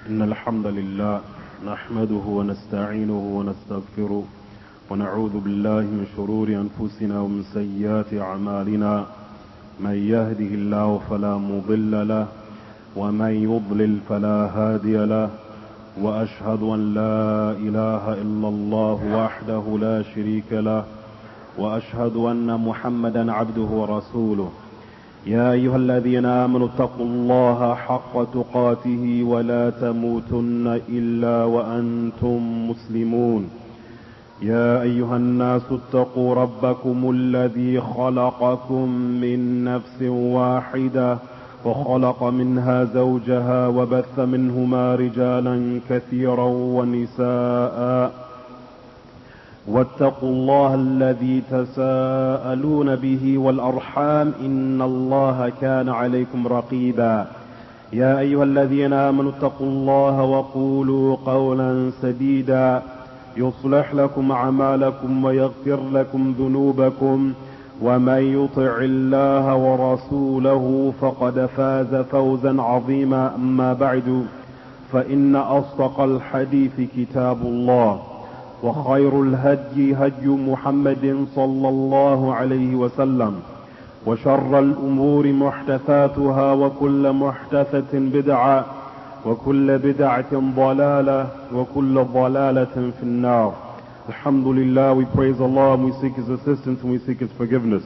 إن الحمد لله نحمده ونستعينه ونستغفره ونعوذ بالله من شرور أنفسنا ومن سيئات أعمالنا. من يهده الله فلا مضل له ومن يضلل فلا هادي له، وأشهد أن لا إله إلا الله وحده لا شريك له، وأشهد أن محمدا عبده ورسوله. يا أيها الذين آمنوا اتقوا الله حق تقاته ولا تموتن إلا وأنتم مسلمون. يا أيها الناس اتقوا ربكم الذي خلقكم من نفس واحدة وخلق منها زوجها وبث منهما رجالا كثيرا ونساء، واتقوا الله الذي تساءلون به والأرحام إن الله كان عليكم رقيبا. يا أيها الذين آمنوا اتقوا الله وقولوا قولا سديدا يصلح لكم أعمالكم ويغفر لكم ذنوبكم، ومن يطع الله ورسوله فقد فاز فوزا عظيما. أما بعد، فإن أصدق الحديث كتاب الله، وخير الهدي هدي محمد صلى الله عليه وسلم، وشر الأمور محدثاتها وكل محدثة بدعة وكل بدعة ضلالة وكل ضلالة في النار. Alhamdulillah, we praise Allah and we seek His assistance and we seek His forgiveness.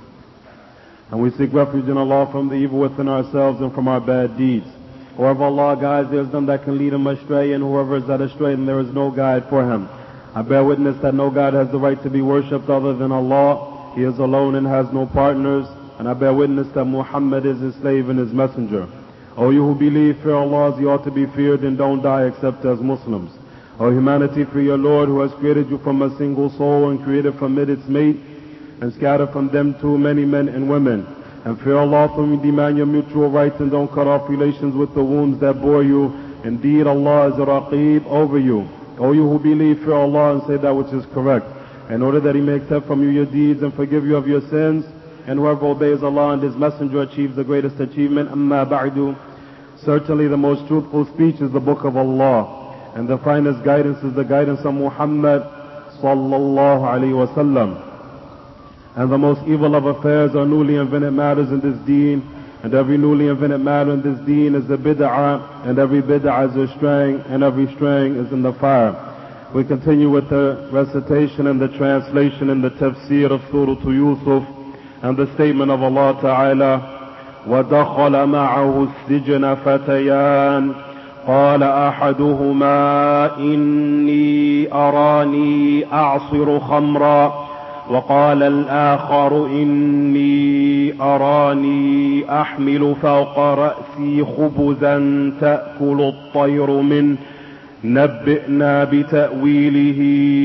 And we seek refuge in Allah from the evil within ourselves and from our bad deeds. Whoever Allah guides, there is none that can lead him astray, and whoever is led astray, then there is no guide for him. I bear witness that no God has the right to be worshipped other than Allah. He is alone and has no partners. And I bear witness that Muhammad is His slave and His messenger. O you who believe, fear Allah as you ought to be feared, and don't die except as Muslims. O humanity, fear your Lord who has created you from a single soul and created from it its mate, and scattered from them too many men and women. And fear Allah from you demand your mutual rights, and don't cut off relations with the wombs that bore you. Indeed, Allah is a Raqib over you. O you who believe, fear Allah and say that which is correct, in order that He may accept from you your deeds and forgive you of your sins. And whoever obeys Allah and His Messenger achieves the greatest achievement. Amma ba'du. Certainly the most truthful speech is the book of Allah, and the finest guidance is the guidance of Muhammad sallallahu alayhi wa sallam. And the most evil of affairs are newly invented matters in this deen, and every newly invented matter in this deen is a bid'ah, and every bid'ah is a straying, and every straying is in the fire. We continue with the recitation and the translation and the tafsir of Surah Yusuf, and the statement of Allah Ta'ala, وَدَخَلَ مَعَهُ السِّجْنَ فَتَيَانِ قَالَ أَحَدُهُمَا إِنِّي أَرَانِي أَعْصِرُ خَمْرًا وقال الآخر إني أراني أحمل فوق رأسي خبزا تأكل الطير منه نبئنا بتأويله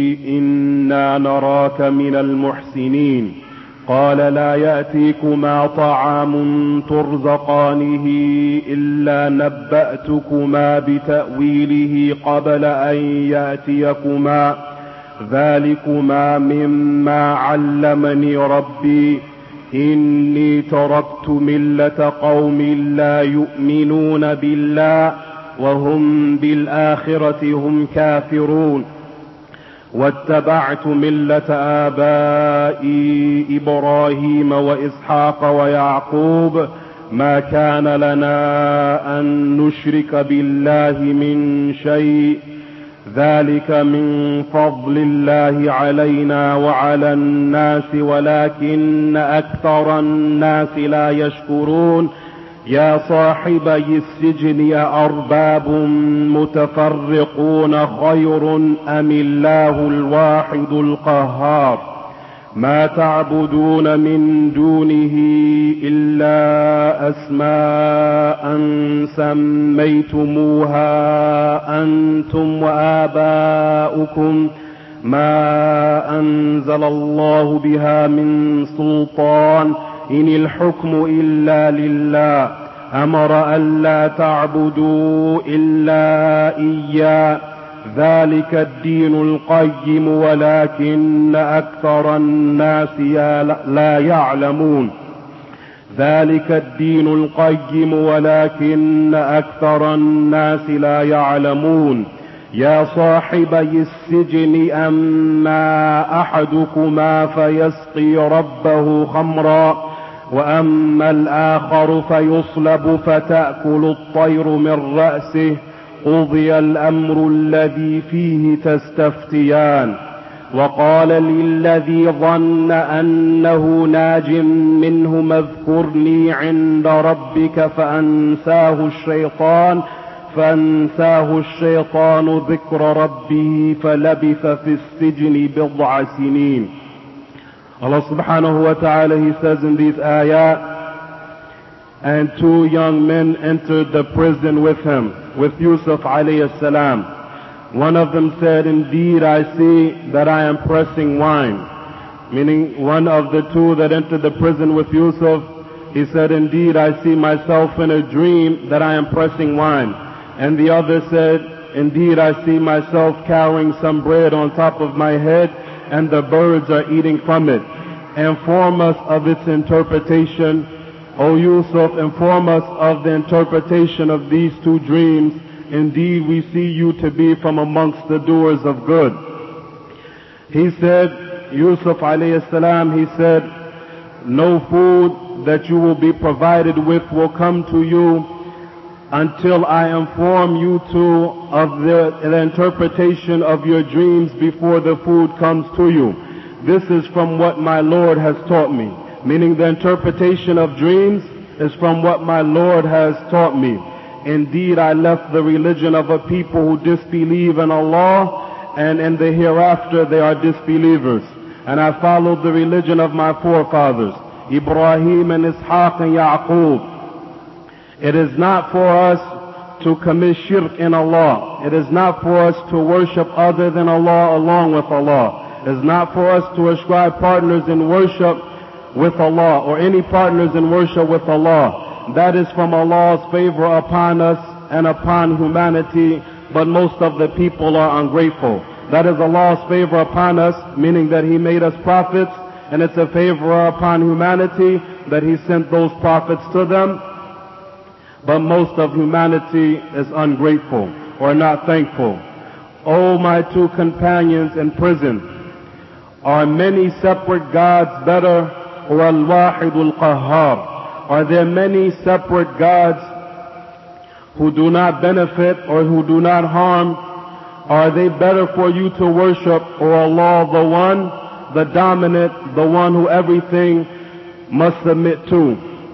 إنا نراك من المحسنين. قال لا يأتيكما طعام ترزقانه إلا نبأتكما بتأويله قبل أن يأتيكما ذلكما مما علمني ربي إني تركت ملة قوم لا يؤمنون بالله وهم بالآخرة هم كافرون واتبعت ملة آبائي إبراهيم وإسحاق ويعقوب ما كان لنا أن نشرك بالله من شيء ذلك من فضل الله علينا وعلى الناس ولكن أكثر الناس لا يشكرون. يا صاحبي السجن أأرباب متفرقون خير أم الله الواحد القهار ما تعبدون من دونه إلا أسماء سميتموها أنتم وآباؤكم ما أنزل الله بها من سلطان إن الحكم إلا لله أمر ألا تعبدوا إلا إياه ذلك الدين القيم ولكن أكثر الناس لا يعلمون. ذلك الدين القيم ولكن أكثر الناس لا يعلمون يا صاحبي السجن أما أحدكما فيسقي ربه خمرا وأما الآخر فيصلب فتأكل الطير من رأسه قضي الأمر الذي فيه تستفتيان وقال للذي ظن أنه ناج منهما اذكرني عند ربك فأنساه الشيطان ذكر ربه فلبث في السجن بضع سنين. Allah subhanahu wa ta'ala, He says in these ayat, and two young men entered the prison with him, with Yusuf alayhi salam. One of them said, indeed I see that I am pressing wine. Meaning one of the two that entered the prison with Yusuf, he said, indeed I see myself in a dream that I am pressing wine. And the other said, indeed I see myself carrying some bread on top of my head and the birds are eating from it. Inform us of its interpretation. O Yusuf, inform us of the interpretation of these two dreams. Indeed, we see you to be from amongst the doers of good. He said, Yusuf alayhi salam, he said, no food that you will be provided with will come to you until I inform you of the interpretation of your dreams before the food comes to you. This is from what my Lord has taught me. Meaning the interpretation of dreams is from what my Lord has taught me. Indeed, I left the religion of a people who disbelieve in Allah, and in the hereafter they are disbelievers. And I followed the religion of my forefathers, Ibrahim and Ishaq and Yaqub. It is not for us to commit shirk in Allah. It is not for us to worship other than Allah along with Allah. It is not for us to ascribe partners in worship with Allah or any partners in worship with Allah. That is from Allah's favor upon us and upon humanity, but most of the people are ungrateful. That is Allah's favor upon us, meaning that He made us prophets, and it's a favor upon humanity that He sent those prophets to them. But most of humanity is ungrateful or not thankful. O my two companions in prison, are many separate gods better, or al-wahidul qahhar? Are there many separate gods who do not benefit or who do not harm? Are they better for you to worship, or Allah the one, the dominant, the one who everything must submit to?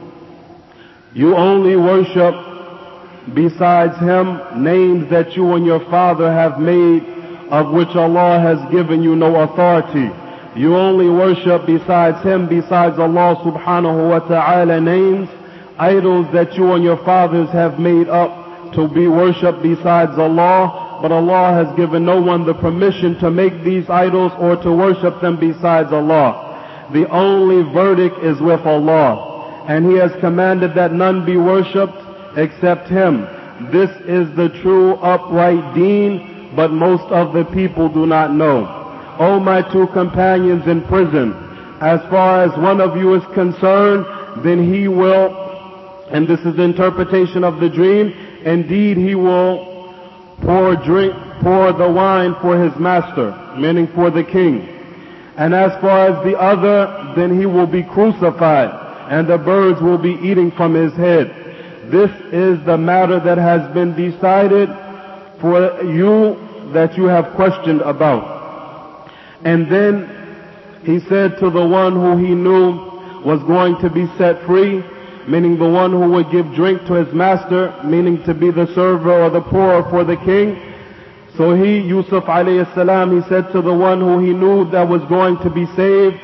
You only worship besides Him names that you and your father have made, of which Allah has given you no authority. You only worship besides Him, besides Allah subhanahu wa ta'ala, names, idols that you and your fathers have made up to be worshipped besides Allah, but Allah has given no one the permission to make these idols or to worship them besides Allah. The only verdict is with Allah, and He has commanded that none be worshipped except Him. This is the true upright deen, but most of the people do not know. O my two companions in prison, as far as one of you is concerned, then he will, and this is the interpretation of the dream, indeed he will pour the wine for his master, meaning for the king. And as far as the other, then he will be crucified, and the birds will be eating from his head. This is the matter that has been decided for you that you have questioned about. And then he said to the one who he knew was going to be set free, meaning the one who would give drink to his master, meaning to be the server or the pourer for the king. So he, Yusuf alayhi salam, he said to the one who he knew that was going to be saved,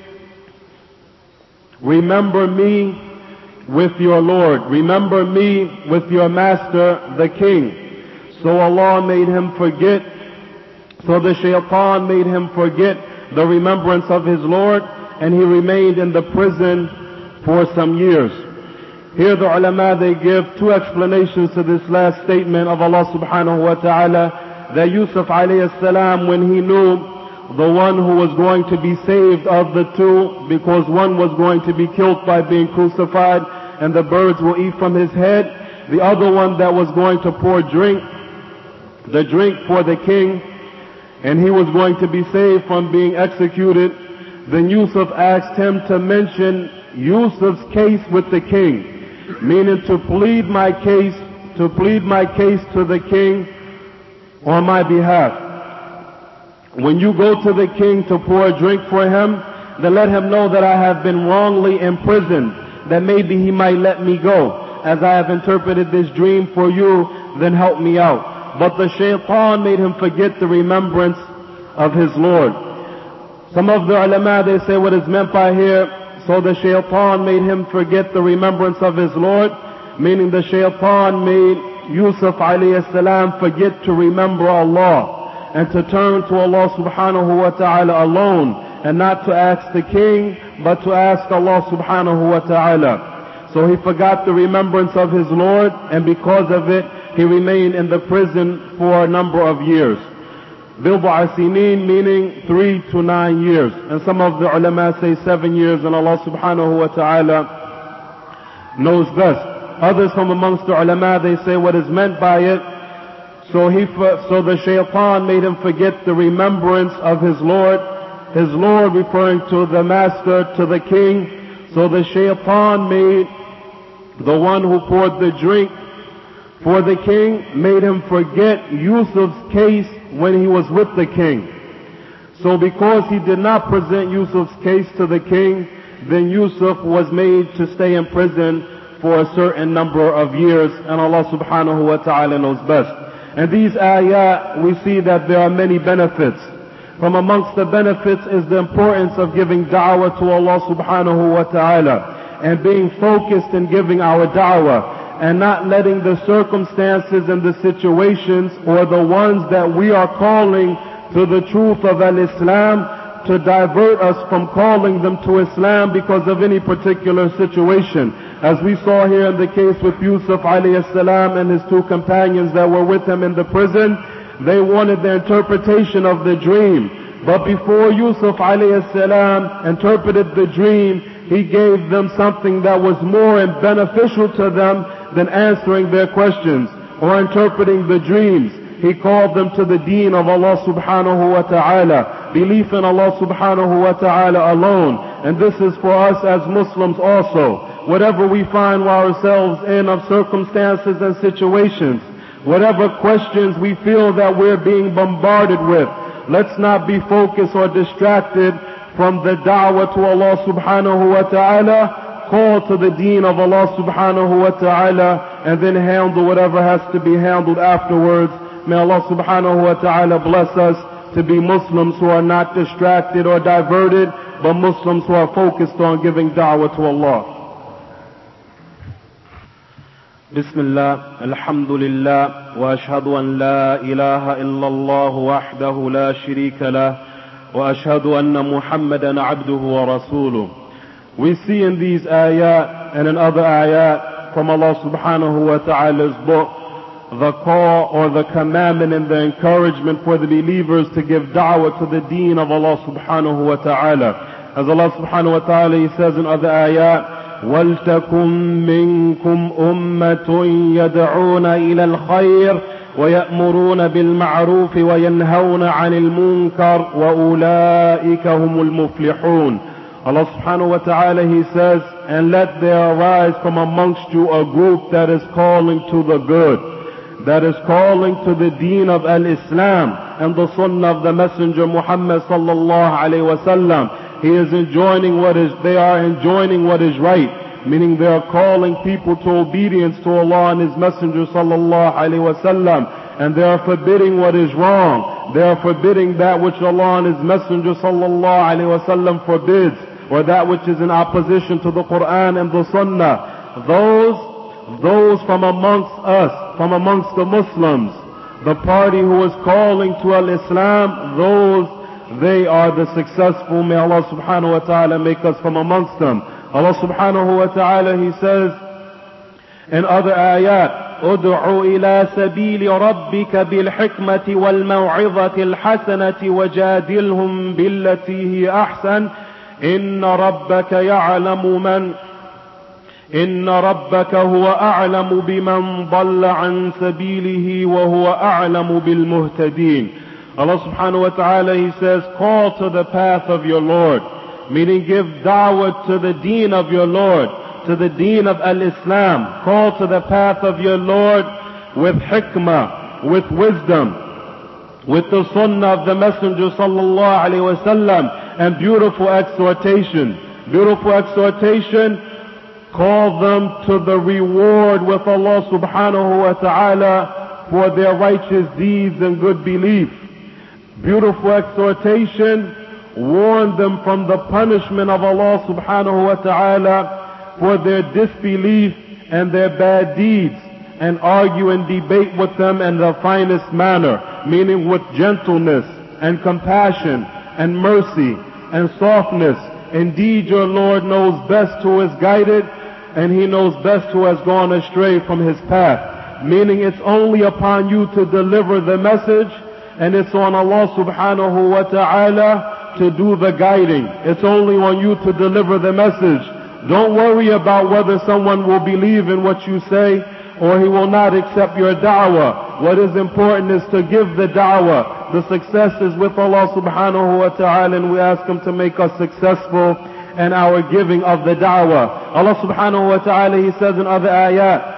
remember me with your Lord, remember me with your master, the king. So Allah made him forget, so the shaitan made him forget the remembrance of his Lord, and he remained in the prison for some years. Here the ulama, they give two explanations to this last statement of Allah subhanahu wa ta'ala, that Yusuf alayhi salam, when he knew the one who was going to be saved of the two, because one was going to be killed by being crucified and the birds will eat from his head. The other one that was going to pour the drink for the king, and he was going to be saved from being executed. Then Yusuf asked him to mention Yusuf's case with the king, meaning to plead my case to the king on my behalf. When you go to the king to pour a drink for him, then let him know that I have been wrongly imprisoned, that maybe he might let me go. As I have interpreted this dream for you, then help me out. But the shaitan made him forget the remembrance of his Lord. Some of the ulama, they say what is meant by here, so the shaitan made him forget the remembrance of his Lord, meaning the shaitan made Yusuf alayhi salam forget to remember Allah and to turn to Allah subhanahu wa ta'ala alone, and not to ask the king, but to ask Allah subhanahu wa ta'ala. So he forgot the remembrance of his Lord, and because of it, he remained in the prison for a number of years. Bilbu'a sinin, meaning 3 to 9 years. And some of the ulama say 7 years, and Allah subhanahu wa ta'ala knows best. Others from amongst the ulama, they say what is meant by it, so the shaitan made him forget the remembrance of his Lord referring to the master, to the king. So the shaitan made the one who poured the drink for the king, made him forget Yusuf's case when he was with the king. So because he did not present Yusuf's case to the king, then Yusuf was made to stay in prison for a certain number of years, and Allah subhanahu wa ta'ala knows best. And these ayat, we see that there are many benefits. From amongst the benefits is the importance of giving da'wah to Allah subhanahu wa ta'ala, and being focused in giving our da'wah, and not letting the circumstances and the situations, or the ones that we are calling to the truth of al-Islam, to divert us from calling them to Islam because of any particular situation. As we saw here in the case with Yusuf alayhi salam and his two companions that were with him in the prison, they wanted the interpretation of the dream. But before Yusuf alayhi salam interpreted the dream, he gave them something that was more beneficial to them than answering their questions or interpreting the dreams. He called them to the deen of Allah subhanahu wa ta'ala, belief in Allah subhanahu wa ta'ala alone. And this is for us as Muslims also. Whatever we find ourselves in of circumstances and situations, whatever questions we feel that we're being bombarded with, let's not be focused or distracted from the da'wah to Allah subhanahu wa ta'ala. Call to the deen of Allah subhanahu wa ta'ala, and then handle whatever has to be handled afterwards. May Allah subhanahu wa ta'ala bless us to be Muslims who are not distracted or diverted, but Muslims who are focused on giving da'wah to Allah. Bismillah, alhamdulillah, wa ashhadu an la ilaha illallah wahdahu la sharika lah, wa ashhadu anna Muhammadan abduhu wa rasuluh. We see in these ayat and in other ayat from Allah subhanahu wa ta'ala's book the call or the commandment and the encouragement for the believers to give da'wah to the deen of Allah subhanahu wa ta'ala. As Allah subhanahu wa ta'ala, He says in other ayat, وَلْتَكُمْ مِنْكُمْ أُمَّةٌ يَدْعُونَ إِلَى الْخَيْرِ وَيَأْمُرُونَ بِالْمَعْرُوفِ وَيَنْهَوْنَ عَنِ الْمُنْكَرِ وَأُولَئِكَ هُمُ الْمُفْلِحُونَ. Allah subhanahu wa ta'ala, He says, and let there arise from amongst you a group that is calling to the good, that is calling to the deen of al-Islam and the sunnah of the Messenger Muhammad sallallahu alayhi wa sallam. They are enjoining what is right, meaning they are calling people to obedience to Allah and His Messenger sallallahu alayhi wa sallam, and they are forbidding what is wrong. They are forbidding that which Allah and His Messenger sallallahu alayhi wa sallam forbids, or that which is in opposition to the Quran and the Sunnah. Those from amongst us, from amongst the Muslims, the party who is calling to al-Islam, they are the successful. May Allah subhanahu wa ta'ala make us from amongst them. Allah subhanahu wa ta'ala, He says in other ayat, ادع إلى سبيل ربك بالحكمة والموعظة الحسنة وجادلهم بالتي هي أحسن إن ربك هو أعلم بمن ضل عن سبيله وهو أعلم بالمهتدين. Allah subhanahu wa ta'ala, He says, call to the path of your Lord, meaning give da'wah to the deen of your Lord, to the deen of al-Islam. Call to the path of your Lord with hikmah, with wisdom, with the sunnah of the Messenger sallallahu alayhi wa sallam, and beautiful exhortation. Beautiful exhortation, call them to the reward with Allah subhanahu wa ta'ala for their righteous deeds and good belief. Beautiful exhortation, warn them from the punishment of Allah subhanahu wa ta'ala for their disbelief and their bad deeds, and argue and debate with them in the finest manner, meaning with gentleness and compassion and mercy and softness. Indeed, your Lord knows best who is guided, and He knows best who has gone astray from His path. Meaning it's only upon you to deliver the message, and it's on Allah subhanahu wa ta'ala to do the guiding. It's only on you to deliver the message. Don't worry about whether someone will believe in what you say or he will not accept your da'wah. What is important is to give the da'wah. The success is with Allah subhanahu wa ta'ala, and we ask Him to make us successful in our giving of the da'wah. Allah subhanahu wa ta'ala, He says in other ayat,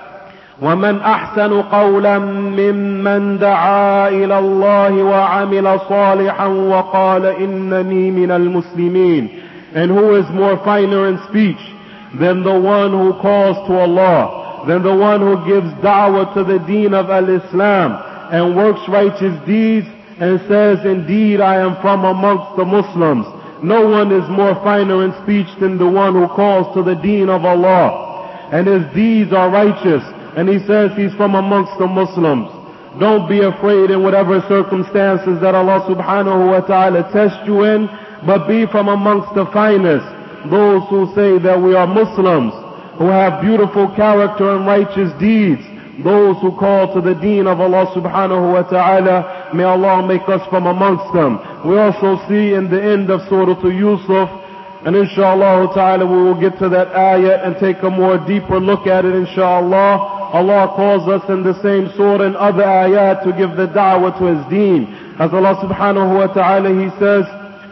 وَمَنْ أَحْسَنُ قَوْلًا مِّمَّنْ دَعَا إِلَى اللَّهِ وَعَمِلَ صَالِحًا وَقَالَ إِنَّنِي مِنَ الْمُسْلِمِينَ. And who is more finer in speech than the one who calls to Allah, than the one who gives da'wah to the deen of al-Islam and works righteous deeds and says, indeed I am from amongst the Muslims. No one is more finer in speech than the one who calls to the deen of Allah and his deeds are righteous, and he says he's from amongst the Muslims. Don't be afraid in whatever circumstances that Allah subhanahu wa ta'ala tests you in, but be from amongst the finest. Those who say that we are Muslims, who have beautiful character and righteous deeds, those who call to the deen of Allah subhanahu wa ta'ala, may Allah make us from amongst them. We also see in the end of Surah Yusuf, and inshallah ta'ala we will get to that ayat and take a more deeper look at it inshallah. Allah calls us in the same surah and other ayat to give the da'wah to His deen. As Allah subhanahu wa ta'ala, He says,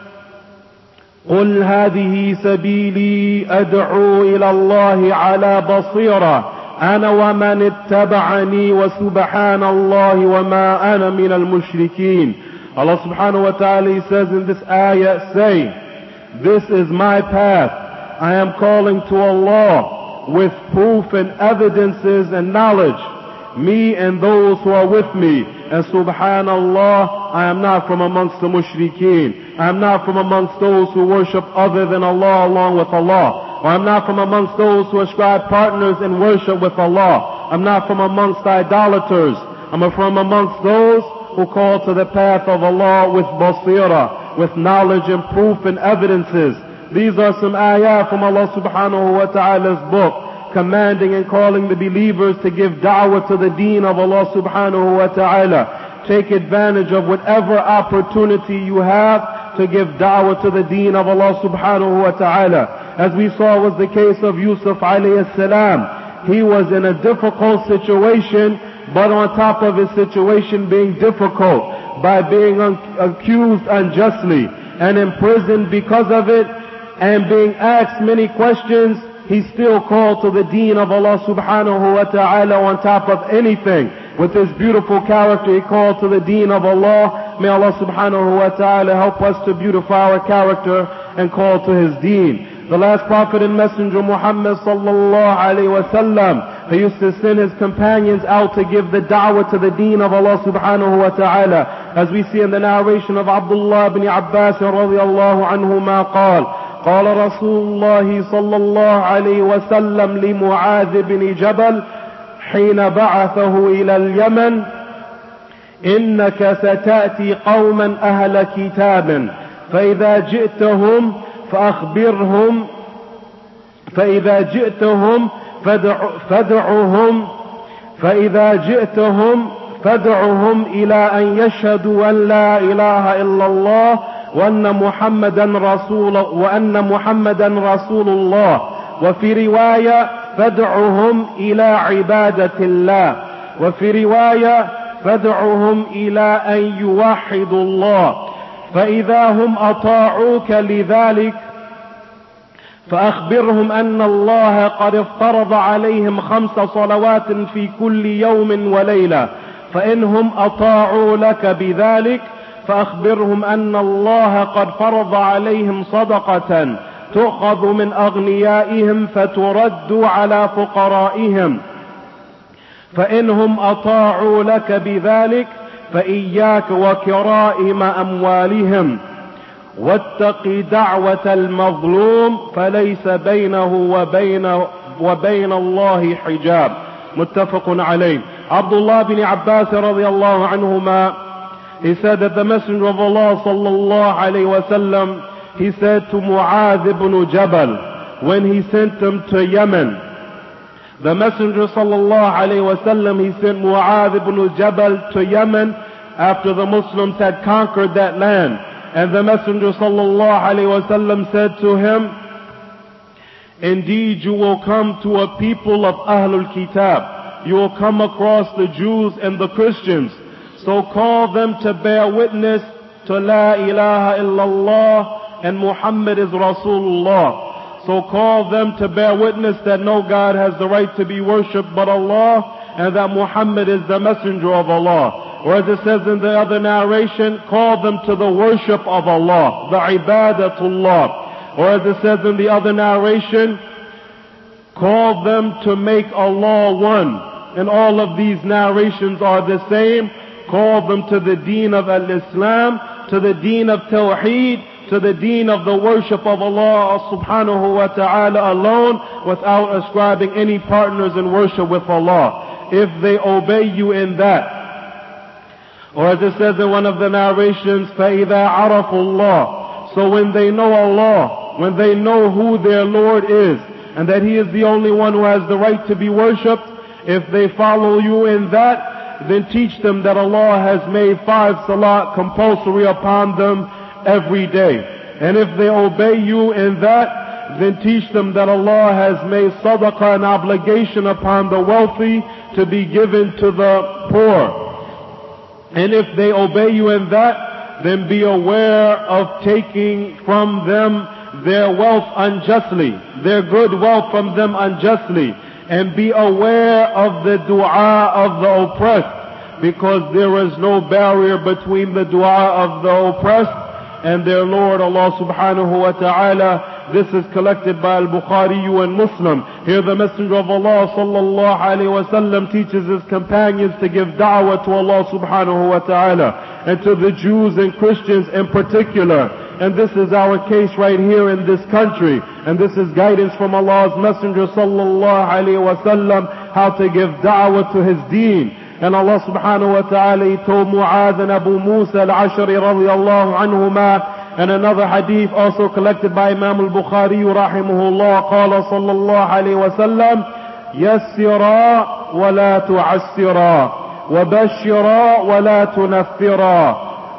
قُلْ هَذِهِ سَبِيلِي أَدْعُو إِلَى اللَّهِ عَلَى بَصِيرَةٍ أَنَا وَمَنِ اتَّبَعَنِي وَسُبْحَانَ اللَّهِ وَمَا أَنَا مِنَ الْمُشْرِكِينَ. Allah subhanahu wa ta'ala, He says in this ayat, say, this is my path. I am calling to Allah with proof and evidences and knowledge, me and those who are with me. And subhanallah, I am not from amongst the mushrikeen. I am not from amongst those who worship other than Allah along with Allah. Or I'm not from amongst those who ascribe partners in worship with Allah. I'm not from amongst idolaters. I'm from amongst those who call to the path of Allah with basira, with knowledge and proof and evidences. These are some ayat from Allah subhanahu wa ta'ala's book, commanding and calling the believers to give da'wah to the deen of Allah subhanahu wa ta'ala. Take advantage of whatever opportunity you have to give da'wah to the deen of Allah subhanahu wa ta'ala. As we saw was the case of Yusuf alayhi salam. He was in a difficult situation, but on top of his situation being difficult, by being accused unjustly and imprisoned because of it, and being asked many questions, he still called to the deen of Allah subhanahu wa ta'ala on top of anything. With his beautiful character, he called to the deen of Allah. May Allah subhanahu wa ta'ala help us to beautify our character and call to His deen. The last prophet and messenger, Muhammad sallallahu alayhi wa sallam, he used to send his companions out to give the da'wah to the deen of Allah subhanahu wa ta'ala. As we see in the narration of Abdullah ibn Abbas radiyallahu anhuma قال قال رسول الله صلى الله عليه وسلم لمعاذ بن جبل حين بعثه إلى اليمن إنك ستأتي قوما أهل كتاب فإذا جئتهم فأخبرهم فإذا جئتهم فإذا جئتهم فادعهم إلى أن يشهدوا أن لا إله إلا الله وأن محمدا رسول الله. وفي رواية فادعهم إلى عبادة الله. وفي رواية فادعهم إلى أن يوحدوا الله. فإذا هم أطاعوك لذلك فأخبرهم أن الله قد افترض عليهم 5 صلوات في كل يوم وليلة. فإنهم أطاعوا لك بذلك فأخبرهم أن الله قد فرض عليهم صدقة تؤخذ من أغنيائهم فترد على فقرائهم. فإنهم أطاعوا لك بذلك فإياك وكرائم أموالهم، واتق دعوة المظلوم فليس بينه وبين الله حجاب. متفق عليه. Abdullah bin Abbas radiyallahu anhuma, he said that the Messenger of Allah sallallahu alayhi wa sallam, he said to Mu'adh ibn Jabal when he sent him to Yemen. The Messenger sallallahu alayhi wa sallam, he sent Mu'adh ibn Jabal to Yemen after the Muslims had conquered that land. And the Messenger sallallahu alayhi wa sallam said to him, indeed you will come to a people of Ahlul Kitab. You will come across the Jews and the Christians. So call them to bear witness to La ilaha illallah and Muhammad is Rasulullah. So call them to bear witness that no God has the right to be worshipped but Allah, and that Muhammad is the messenger of Allah. Or as it says in the other narration, call them to the worship of Allah, the ibadatullah. Or as it says in the other narration, call them to make Allah one. And all of these narrations are the same. Call them to the deen of al-Islam, to the deen of Tawheed, to the deen of the worship of Allah subhanahu wa ta'ala alone, without ascribing any partners in worship with Allah. If they obey you in that. Or as it says in one of the narrations, فَإِذَا عَرَفُوا اللَّهِ, so when they know Allah, when they know who their Lord is, and that He is the only one who has the right to be worshipped, if they follow you in that, then teach them that Allah has made 5 salat compulsory upon them every day. And if they obey you in that, then teach them that Allah has made sadaqah an obligation upon the wealthy to be given to the poor. And if they obey you in that, then be aware of taking from them their wealth unjustly, their good wealth from them unjustly. And be aware of the dua of the oppressed, because there is no barrier between the dua of the oppressed and their Lord Allah subhanahu wa ta'ala. This is collected by Al-Bukhari and Muslim. Here the Messenger of Allah sallallahu alayhi wa sallam teaches his companions to give da'wah to Allah subhanahu wa ta'ala, and to the Jews and Christians in particular. And this is our case right here in this country. And this is guidance from Allah's Messenger sallallahu alayhi wa sallam, how to give da'wah to his deen. And Allah subhanahu wa ta'ala, He told Mu'adh and Abu Musa al-Ashari radiyallahu anhuma, and another hadith also collected by Imam al-Bukhari rahimahullah, قال صلى الله عليه وسلم يسرا ولا تعسرا وبشرا ولا تنفرا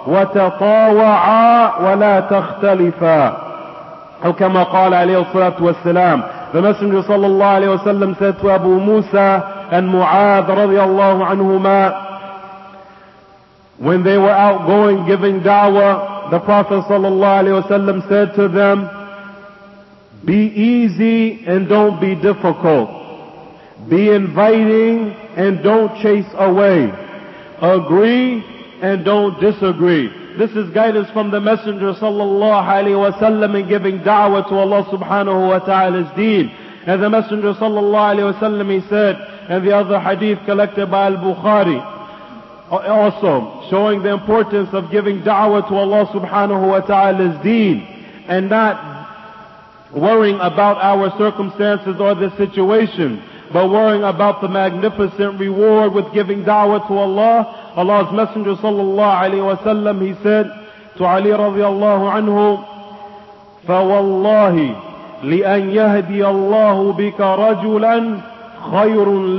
وتطاوعا ولا تختلفا. أو كما قال عليه الصلاة والسلام. The Messenger sallallahu alayhi wa sallam said to Abu Musa and Mu'adh radiyallahu anhuma, when they were out going giving da'wah, the Prophet sallallahu alayhi wa sallam said to them, be easy and don't be difficult. Be inviting and don't chase away. Agree and don't disagree. This is guidance from the Messenger sallallahu alayhi wa sallam in giving da'wah to Allah subhanahu wa ta'ala's deen. And the Messenger sallallahu alayhi wa sallam, he said, and the other hadith collected by Al-Bukhari, also showing the importance of giving da'wah to Allah subhanahu wa ta'ala's deen, and not worrying about our circumstances or the situation, but worrying about the magnificent reward with giving da'wah to Allah. Allah's Messenger sallallahu alayhi wa sallam, he said to Ali radiyallahu anhu, فَوَاللَّهِ لِأَنْ يَهْدِيَ اللَّهُ بِكَ رَجُلًا خير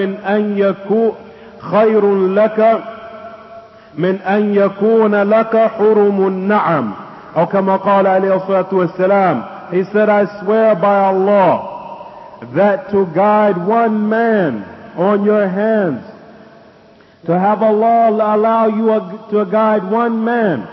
من أن يكون لك حرم النعم. أو كما قال عليه الصلاة والسلام, he said, I swear by Allah that to guide one man on your hands, to have Allah allow you to guide one man,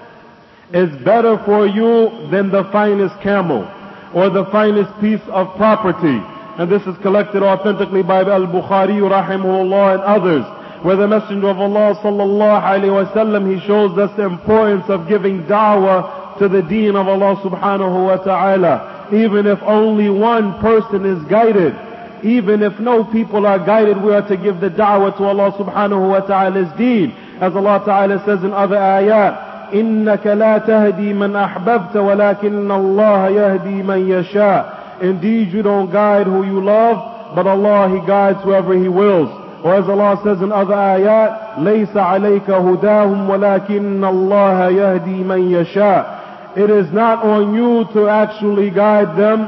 is better for you than the finest camel or the finest piece of property. And this is collected authentically by Al-Bukhari rahimahullah and others, where the Messenger of Allah sallallahu alayhi wa sallam, he shows us the importance of giving da'wah to the deen of Allah subhanahu wa ta'ala. Even if only one person is guided, even if no people are guided, we are to give the da'wah to Allah subhanahu wa ta'ala's deen. As Allah ta'ala says in other ayat, إِنَّكَ لَا تَهْدِي مَنْ أَحْبَبْتَ وَلَكِنَّ اللَّهَ يَهْدِي مَنْ يَشَاءُ. Indeed, you don't guide who you love, but Allah, He guides whoever He wills. Or as Allah says in other ayat, لَيْسَ عَلَيْكَ هُدَاهُمْ وَلَكِنَّ اللَّهَ يَهْدِي مَنْ يَشَاءُ. It is not on you to actually guide them,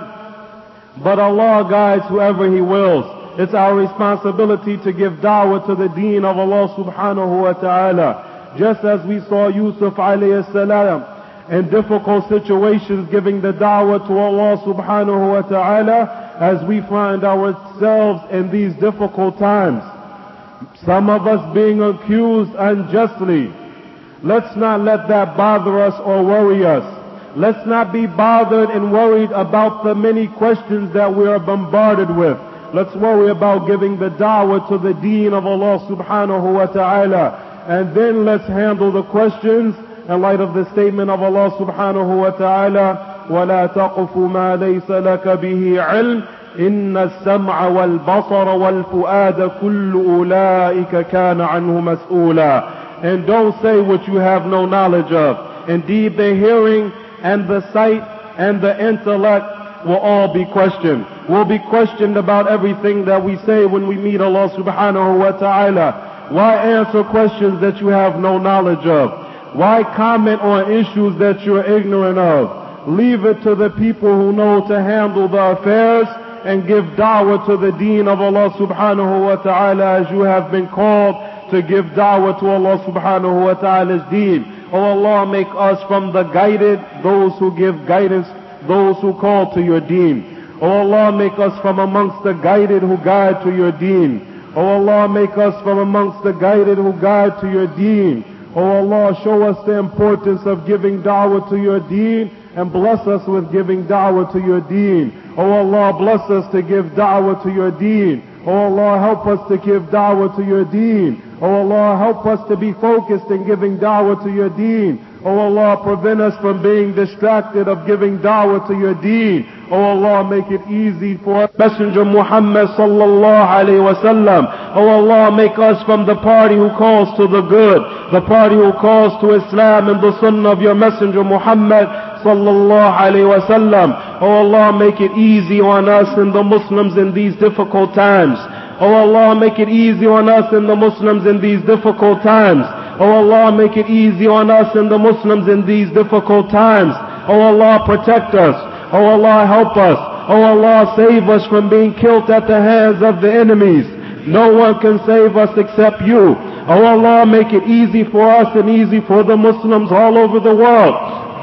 but Allah guides whoever He wills. It's our responsibility to give da'wah to the deen of Allah subhanahu wa ta'ala. Just as we saw Yusuf alayhi salam in difficult situations giving the da'wah to Allah subhanahu wa ta'ala, as we find ourselves in these difficult times, some of us being accused unjustly. Let's not let that bother us or worry us. Let's not be bothered and worried about the many questions that we are bombarded with. Let's worry about giving the da'wah to the deen of Allah subhanahu wa ta'ala. And then let's handle the questions in light of the statement of Allah subhanahu wa ta'ala, وَلَا تَقْفُ مَا لَيْسَ لَكَ بِهِ عِلْمٍ إِنَّ السَّمْعَ وَالْبَصَرَ وَالْفُؤَادَ كُلُّ أُولَٰئِكَ كَانَ عَنْهُ مَسْئُولًا. And don't say what you have no knowledge of. Indeed, the hearing and the sight and the intellect will all be questioned. We'll be questioned about everything that we say when we meet Allah subhanahu wa ta'ala. Why answer questions that you have no knowledge of? Why comment on issues that you're ignorant of? Leave it to the people who know to handle the affairs and give da'wah to the deen of Allah subhanahu wa ta'ala, as you have been called to give da'wah to Allah subhanahu wa ta'ala's deen. Oh Allah, make us from the guided, those who give guidance, those who call to your deen. Oh Allah, make us from amongst the guided who guide to your deen. Oh Allah, make us from amongst the guided who guide to your deen. Oh Allah, show us the importance of giving da'wah to your deen, and bless us with giving da'wah to your deen. Oh Allah, bless us to give da'wah to your deen. Oh Allah, help us to give da'wah to your deen. Oh Allah, help us to be focused in giving da'wah to your deen. Oh Allah, prevent us from being distracted of giving da'wah to your deen. Oh Allah, make it easy for Messenger Muhammad sallallahu alayhi wa sallam. Oh Allah, make us from the party who calls to the good, the party who calls to Islam and the sunnah of your Messenger Muhammad sallallahu alayhi wa sallam. Oh Allah, make it easy on us and the Muslims in these difficult times. Oh Allah, make it easy on us and the Muslims in these difficult times. Oh Allah, make it easy on us and the Muslims in these difficult times. Oh Allah, protect us. Oh Allah, help us. Oh Allah, save us from being killed at the hands of the enemies. No one can save us except you. Oh Allah, make it easy for us and easy for the Muslims all over the world.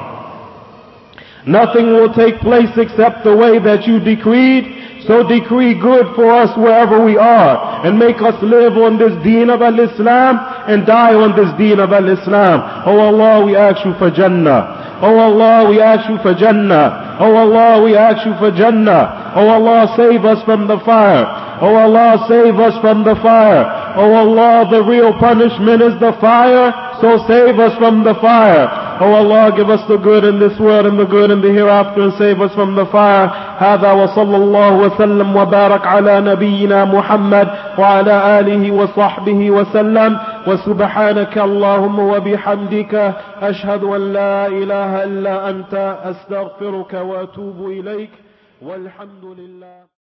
Nothing will take place except the way that you decreed. So decree good for us wherever we are, and make us live on this deen of al-Islam and die on this deen of al-Islam. Oh Allah, we ask you for Jannah. Oh Allah, we ask you for Jannah. Oh Allah, we ask you for Jannah. Oh Allah, save us from the fire. Oh Allah, save us from the fire. Oh Allah, the real punishment is the fire, so save us from the fire. Oh Allah, give us the good in this world and the good in the hereafter, and save us from the fire. هذا وصلى الله وسلم وبارك على نبينا محمد وعلى آله وصحبه وسلم. وسبحانك اللهم وبحمدك أشهد أن لا إله إلا أنت أستغفرك وأتوب إليك والحمد لله.